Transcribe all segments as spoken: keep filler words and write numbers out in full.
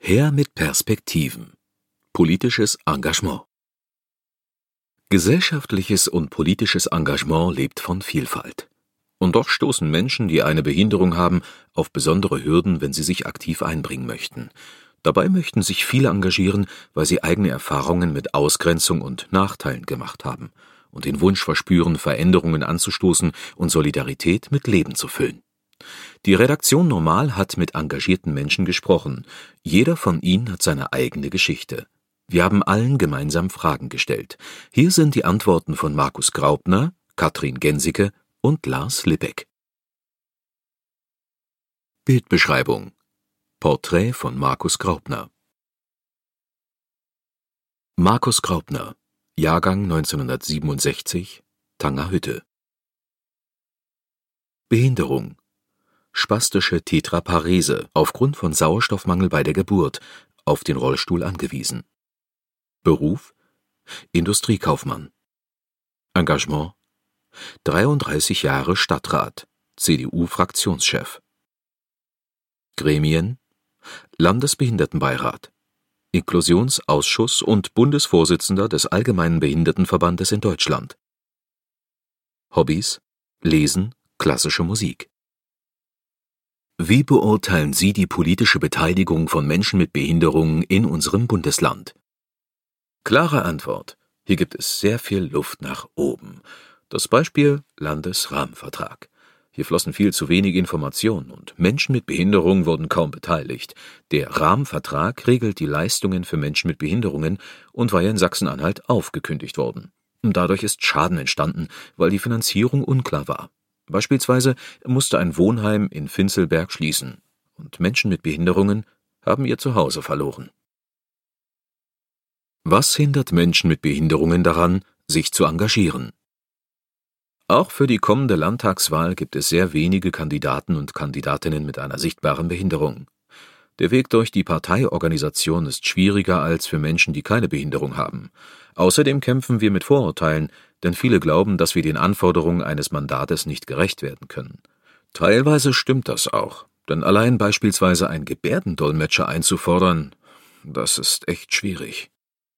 Her mit Perspektiven. Politisches Engagement. Gesellschaftliches und politisches Engagement lebt von Vielfalt. Und doch stoßen Menschen, die eine Behinderung haben, auf besondere Hürden, wenn sie sich aktiv einbringen möchten. Dabei möchten sich viele engagieren, weil sie eigene Erfahrungen mit Ausgrenzung und Nachteilen gemacht haben und den Wunsch verspüren, Veränderungen anzustoßen und Solidarität mit Leben zu füllen. Die Redaktion Normal hat mit engagierten Menschen gesprochen. Jeder von ihnen hat seine eigene Geschichte. Wir haben allen gemeinsam Fragen gestellt. Hier sind die Antworten von Markus Graupner, Katrin Gensicke und Lars Lippeck. Bildbeschreibung. Porträt von Markus Graupner. Markus Graupner, Jahrgang neunzehnhundertsiebenundsechzig, Tangerhütte. Behinderung: spastische Tetraparese aufgrund von Sauerstoffmangel bei der Geburt, auf den Rollstuhl angewiesen. Beruf: Industriekaufmann. Engagement: dreiunddreißig Jahre Stadtrat, C D U-Fraktionschef. Gremien: Landesbehindertenbeirat, Inklusionsausschuss und Bundesvorsitzender des Allgemeinen Behindertenverbandes in Deutschland. Hobbys: Lesen, klassische Musik. Wie beurteilen Sie die politische Beteiligung von Menschen mit Behinderungen in unserem Bundesland? Klare Antwort: Hier gibt es sehr viel Luft nach oben. Das Beispiel: Landesrahmenvertrag. Hier flossen viel zu wenig Informationen und Menschen mit Behinderung wurden kaum beteiligt. Der Rahmenvertrag regelt die Leistungen für Menschen mit Behinderungen und war ja in Sachsen-Anhalt aufgekündigt worden. Dadurch ist Schaden entstanden, weil die Finanzierung unklar war. Beispielsweise musste ein Wohnheim in Vinzelberg schließen und Menschen mit Behinderungen haben ihr Zuhause verloren. Was hindert Menschen mit Behinderungen daran, sich zu engagieren? Auch für die kommende Landtagswahl gibt es sehr wenige Kandidaten und Kandidatinnen mit einer sichtbaren Behinderung. Der Weg durch die Parteiorganisation ist schwieriger als für Menschen, die keine Behinderung haben. Außerdem kämpfen wir mit Vorurteilen, denn viele glauben, dass wir den Anforderungen eines Mandates nicht gerecht werden können. Teilweise stimmt das auch, denn allein beispielsweise einen Gebärdendolmetscher einzufordern, das ist echt schwierig.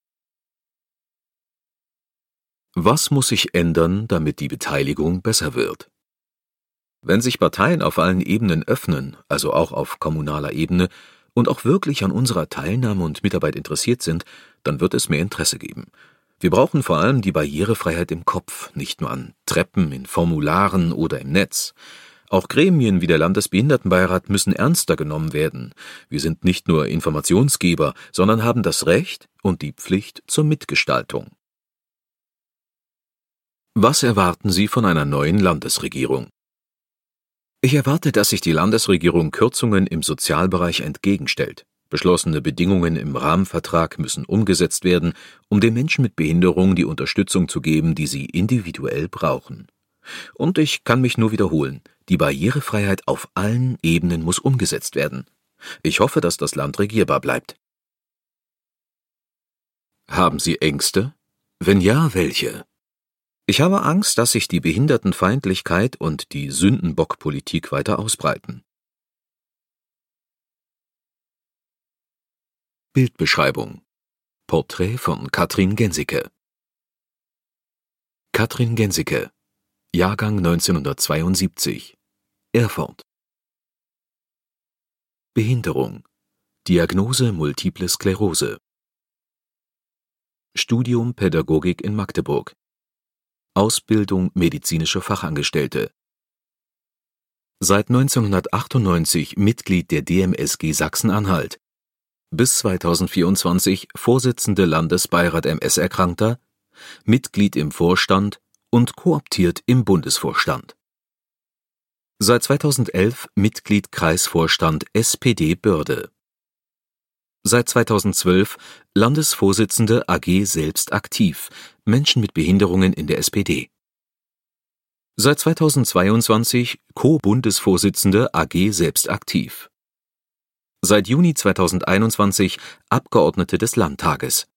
Was muss sich ändern, damit die Beteiligung besser wird? Wenn sich Parteien auf allen Ebenen öffnen, also auch auf kommunaler Ebene, und auch wirklich an unserer Teilnahme und Mitarbeit interessiert sind, dann wird es mehr Interesse geben. Wir brauchen vor allem die Barrierefreiheit im Kopf, nicht nur an Treppen, in Formularen oder im Netz. Auch Gremien wie der Landesbehindertenbeirat müssen ernster genommen werden. Wir sind nicht nur Informationsgeber, sondern haben das Recht und die Pflicht zur Mitgestaltung. Was erwarten Sie von einer neuen Landesregierung? Ich erwarte, dass sich die Landesregierung Kürzungen im Sozialbereich entgegenstellt. Beschlossene Bedingungen im Rahmenvertrag müssen umgesetzt werden, um den Menschen mit Behinderung die Unterstützung zu geben, die sie individuell brauchen. Und ich kann mich nur wiederholen, die Barrierefreiheit auf allen Ebenen muss umgesetzt werden. Ich hoffe, dass das Land regierbar bleibt. Haben Sie Ängste? Wenn ja, welche? Ich habe Angst, dass sich die Behindertenfeindlichkeit und die Sündenbockpolitik weiter ausbreiten. Bildbeschreibung. Porträt von Katrin Gensicke. Katrin Gensicke, Jahrgang neunzehnhundertzweiundsiebzig, Erfurt. Behinderung. Diagnose Multiple Sklerose. Studium Pädagogik in Magdeburg. Ausbildung medizinische Fachangestellte. Seit neunzehnhundertachtundneunzig Mitglied der D M S G Sachsen-Anhalt. Bis zweitausendvierundzwanzig Vorsitzende Landesbeirat M S-Erkrankter, Mitglied im Vorstand und kooptiert im Bundesvorstand. Seit zweitausendelf Mitglied Kreisvorstand S P D Börde. Seit zweitausendzwölf Landesvorsitzende A G Selbst aktiv, Menschen mit Behinderungen in der S P D. Seit zweitausendzweiundzwanzig Co-Bundesvorsitzende A G Selbst aktiv. Seit Juni zweitausendeinundzwanzig Abgeordnete des Landtages.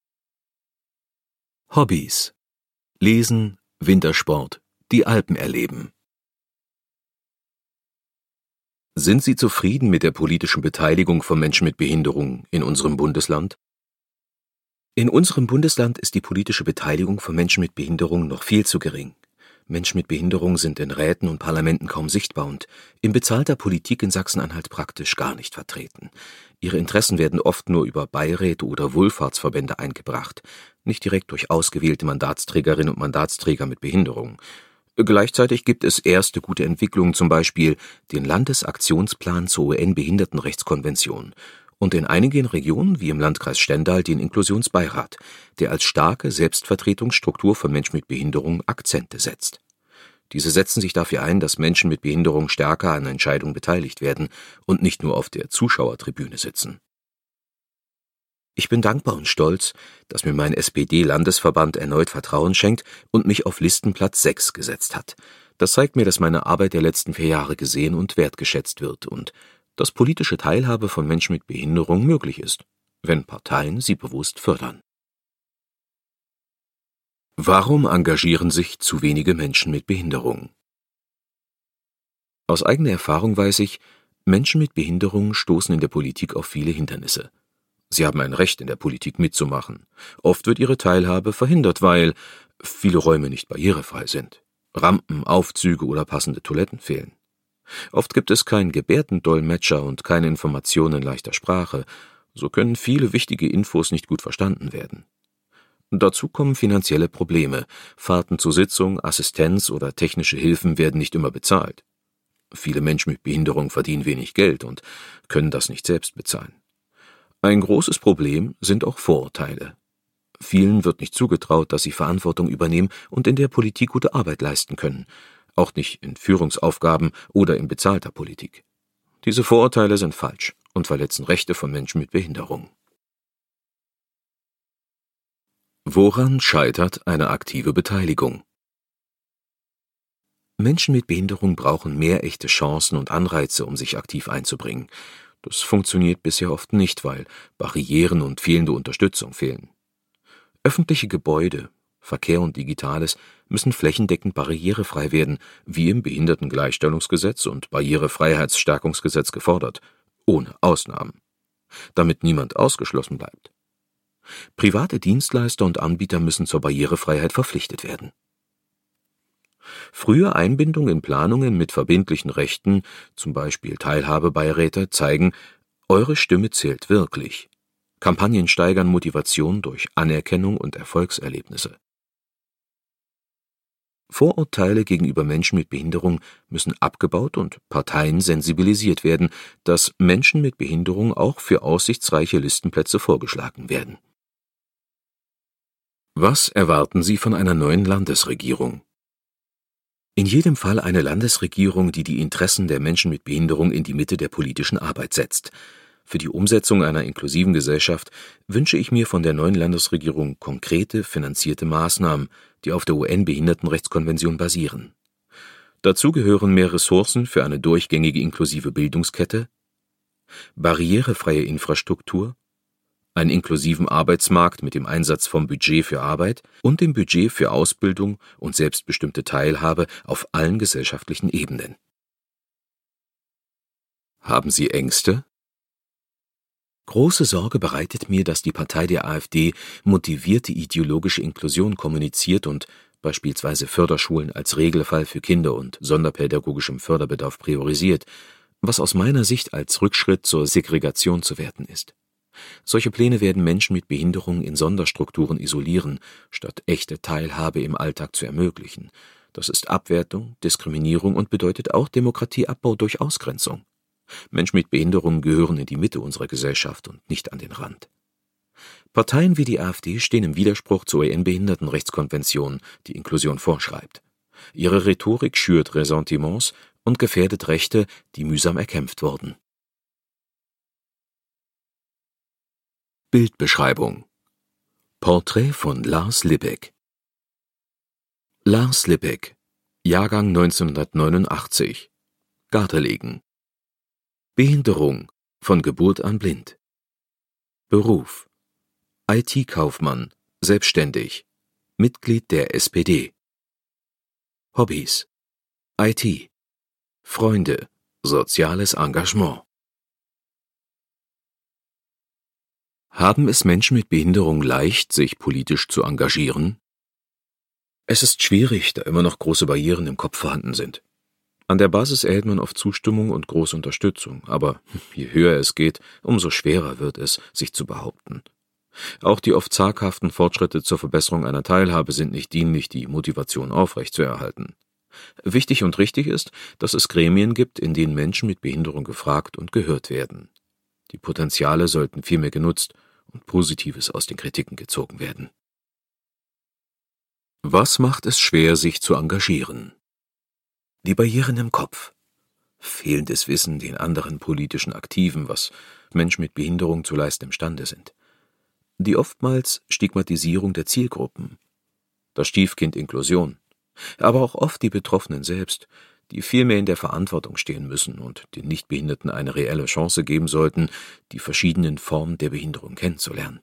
Hobbys: Lesen, Wintersport, die Alpen erleben. Sind Sie zufrieden mit der politischen Beteiligung von Menschen mit Behinderung in unserem Bundesland? In unserem Bundesland ist die politische Beteiligung von Menschen mit Behinderung noch viel zu gering. Menschen mit Behinderung sind in Räten und Parlamenten kaum sichtbar und in bezahlter Politik in Sachsen-Anhalt praktisch gar nicht vertreten. Ihre Interessen werden oft nur über Beiräte oder Wohlfahrtsverbände eingebracht, nicht direkt durch ausgewählte Mandatsträgerinnen und Mandatsträger mit Behinderung. Gleichzeitig gibt es erste gute Entwicklungen, zum Beispiel den Landesaktionsplan zur U N-Behindertenrechtskonvention und in einigen Regionen, wie im Landkreis Stendal, den Inklusionsbeirat, der als starke Selbstvertretungsstruktur von Menschen mit Behinderung Akzente setzt. Diese setzen sich dafür ein, dass Menschen mit Behinderung stärker an Entscheidungen beteiligt werden und nicht nur auf der Zuschauertribüne sitzen. Ich bin dankbar und stolz, dass mir mein S P D-Landesverband erneut Vertrauen schenkt und mich auf Listenplatz sechs gesetzt hat. Das zeigt mir, dass meine Arbeit der letzten vier Jahre gesehen und wertgeschätzt wird und dass politische Teilhabe von Menschen mit Behinderung möglich ist, wenn Parteien sie bewusst fördern. Warum engagieren sich zu wenige Menschen mit Behinderung? Aus eigener Erfahrung weiß ich, Menschen mit Behinderung stoßen in der Politik auf viele Hindernisse. Sie haben ein Recht, in der Politik mitzumachen. Oft wird ihre Teilhabe verhindert, weil viele Räume nicht barrierefrei sind. Rampen, Aufzüge oder passende Toiletten fehlen. Oft gibt es keinen Gebärdendolmetscher und keine Informationen in leichter Sprache. So können viele wichtige Infos nicht gut verstanden werden. Dazu kommen finanzielle Probleme. Fahrten zur Sitzung, Assistenz oder technische Hilfen werden nicht immer bezahlt. Viele Menschen mit Behinderung verdienen wenig Geld und können das nicht selbst bezahlen. Ein großes Problem sind auch Vorurteile. Vielen wird nicht zugetraut, dass sie Verantwortung übernehmen und in der Politik gute Arbeit leisten können, auch nicht in Führungsaufgaben oder in bezahlter Politik. Diese Vorurteile sind falsch und verletzen Rechte von Menschen mit Behinderung. Woran scheitert eine aktive Beteiligung? Menschen mit Behinderung brauchen mehr echte Chancen und Anreize, um sich aktiv einzubringen. Das funktioniert bisher oft nicht, weil Barrieren und fehlende Unterstützung fehlen. Öffentliche Gebäude, Verkehr und Digitales müssen flächendeckend barrierefrei werden, wie im Behindertengleichstellungsgesetz und Barrierefreiheitsstärkungsgesetz gefordert, ohne Ausnahmen, damit niemand ausgeschlossen bleibt. Private Dienstleister und Anbieter müssen zur Barrierefreiheit verpflichtet werden. Frühe Einbindung in Planungen mit verbindlichen Rechten, zum Beispiel Teilhabebeiräte, zeigen, eure Stimme zählt wirklich. Kampagnen steigern Motivation durch Anerkennung und Erfolgserlebnisse. Vorurteile gegenüber Menschen mit Behinderung müssen abgebaut und Parteien sensibilisiert werden, dass Menschen mit Behinderung auch für aussichtsreiche Listenplätze vorgeschlagen werden. Was erwarten Sie von einer neuen Landesregierung? In jedem Fall eine Landesregierung, die die Interessen der Menschen mit Behinderung in die Mitte der politischen Arbeit setzt. Für die Umsetzung einer inklusiven Gesellschaft wünsche ich mir von der neuen Landesregierung konkrete, finanzierte Maßnahmen, die auf der U N-Behindertenrechtskonvention basieren. Dazu gehören mehr Ressourcen für eine durchgängige inklusive Bildungskette, barrierefreie Infrastruktur, einen inklusiven Arbeitsmarkt mit dem Einsatz vom Budget für Arbeit und dem Budget für Ausbildung und selbstbestimmte Teilhabe auf allen gesellschaftlichen Ebenen. Haben Sie Ängste? Große Sorge bereitet mir, dass die Partei der AfD motivierte ideologische Inklusion kommuniziert und beispielsweise Förderschulen als Regelfall für Kinder und sonderpädagogischem Förderbedarf priorisiert, was aus meiner Sicht als Rückschritt zur Segregation zu werten ist. Solche Pläne werden Menschen mit Behinderung in Sonderstrukturen isolieren, statt echte Teilhabe im Alltag zu ermöglichen. Das ist Abwertung, Diskriminierung und bedeutet auch Demokratieabbau durch Ausgrenzung. Menschen mit Behinderung gehören in die Mitte unserer Gesellschaft und nicht an den Rand. Parteien wie die AfD stehen im Widerspruch zur U N-Behindertenrechtskonvention, die Inklusion vorschreibt. Ihre Rhetorik schürt Ressentiments und gefährdet Rechte, die mühsam erkämpft wurden. Bildbeschreibung: Porträt von Lars Lippeck. Lars Lippeck, Jahrgang neunzehnhundertneunundachtzig, Gardelegen. Behinderung, von Geburt an blind. Beruf: I T-Kaufmann, selbstständig, Mitglied der S P D. Hobbys: I T, Freunde, Soziales Engagement. Haben es Menschen mit Behinderung leicht, sich politisch zu engagieren? Es ist schwierig, da immer noch große Barrieren im Kopf vorhanden sind. An der Basis erhält man oft Zustimmung und große Unterstützung, aber je höher es geht, umso schwerer wird es, sich zu behaupten. Auch die oft zaghaften Fortschritte zur Verbesserung einer Teilhabe sind nicht dienlich, die Motivation aufrechtzuerhalten. Wichtig und richtig ist, dass es Gremien gibt, in denen Menschen mit Behinderung gefragt und gehört werden. Die Potenziale sollten vielmehr genutzt und Positives aus den Kritiken gezogen werden. Was macht es schwer, sich zu engagieren? Die Barrieren im Kopf. Fehlendes Wissen den anderen politischen Aktiven, was Menschen mit Behinderung zu leisten imstande sind. Die oftmals Stigmatisierung der Zielgruppen. Das Stiefkind Inklusion. Aber auch oft die Betroffenen selbst, die vielmehr in der Verantwortung stehen müssen und den Nichtbehinderten eine reelle Chance geben sollten, die verschiedenen Formen der Behinderung kennenzulernen.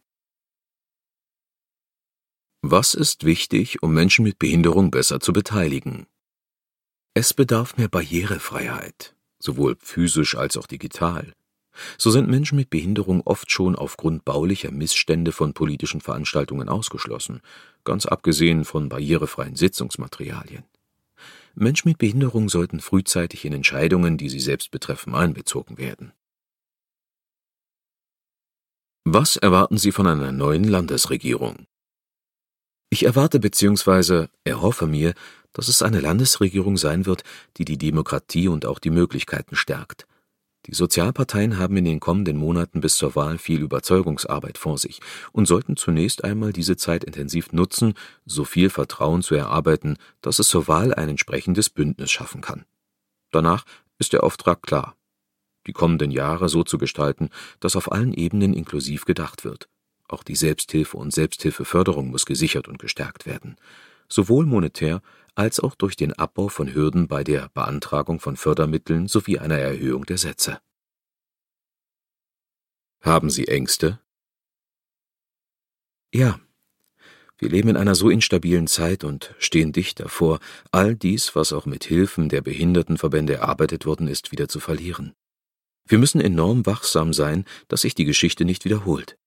Was ist wichtig, um Menschen mit Behinderung besser zu beteiligen? Es bedarf mehr Barrierefreiheit, sowohl physisch als auch digital. So sind Menschen mit Behinderung oft schon aufgrund baulicher Missstände von politischen Veranstaltungen ausgeschlossen, ganz abgesehen von barrierefreien Sitzungsmaterialien. Menschen mit Behinderung sollten frühzeitig in Entscheidungen, die sie selbst betreffen, einbezogen werden. Was erwarten Sie von einer neuen Landesregierung? Ich erwarte bzw. erhoffe mir, dass es eine Landesregierung sein wird, die die Demokratie und auch die Möglichkeiten stärkt. Die Sozialparteien haben in den kommenden Monaten bis zur Wahl viel Überzeugungsarbeit vor sich und sollten zunächst einmal diese Zeit intensiv nutzen, so viel Vertrauen zu erarbeiten, dass es zur Wahl ein entsprechendes Bündnis schaffen kann. Danach ist der Auftrag klar: die kommenden Jahre so zu gestalten, dass auf allen Ebenen inklusiv gedacht wird. Auch die Selbsthilfe und Selbsthilfeförderung muss gesichert und gestärkt werden, sowohl monetär als auch durch den Abbau von Hürden bei der Beantragung von Fördermitteln sowie einer Erhöhung der Sätze. Haben Sie Ängste? Ja, wir leben in einer so instabilen Zeit und stehen dicht davor, all dies, was auch mit Hilfen der Behindertenverbände erarbeitet worden ist, wieder zu verlieren. Wir müssen enorm wachsam sein, dass sich die Geschichte nicht wiederholt.